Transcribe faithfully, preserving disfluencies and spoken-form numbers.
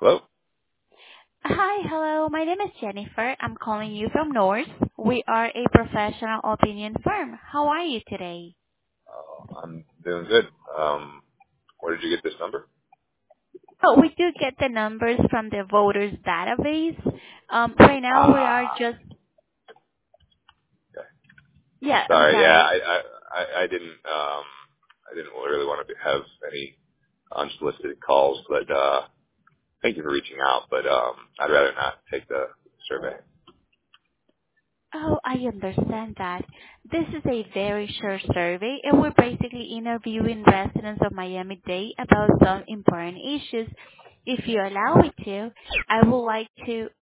Hello? Hi, hello. My name is Jennifer. I'm calling you from North. We are a professional opinion firm. How are you today? Uh, I'm doing good. Um, where did you get this number? Oh, we do get the numbers from the voters database. Um, right now we are Ah, just, okay. yeah, I'm Sorry. Yeah, sorry. I, I, I I didn't, um, I didn't really want to have any unsolicited calls, but, uh, thank you for reaching out, but, um, I'd rather not take the survey. Oh, I understand that. This is a very short survey and we're basically interviewing residents of Miami-Dade about some important issues. If you allow me to, I would like to